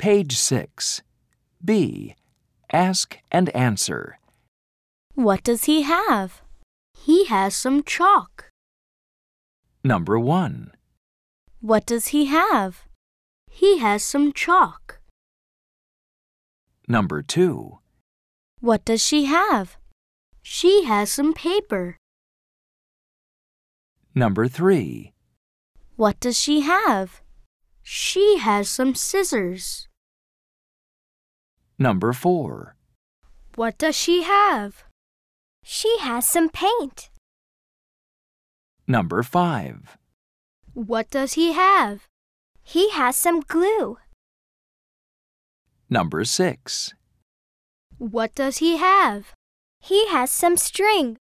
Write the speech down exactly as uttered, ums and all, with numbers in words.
Page six. B. Ask and answer. What does he have? He has some chalk. Number one. What does he have? He has some chalk. Number two. What does she have? She has some paper. Number three. What does she have? She has some scissors. Number four. What does she have? She has some paint. Number five. What does he have? He has some glue. Number six. What does he have? He has some string.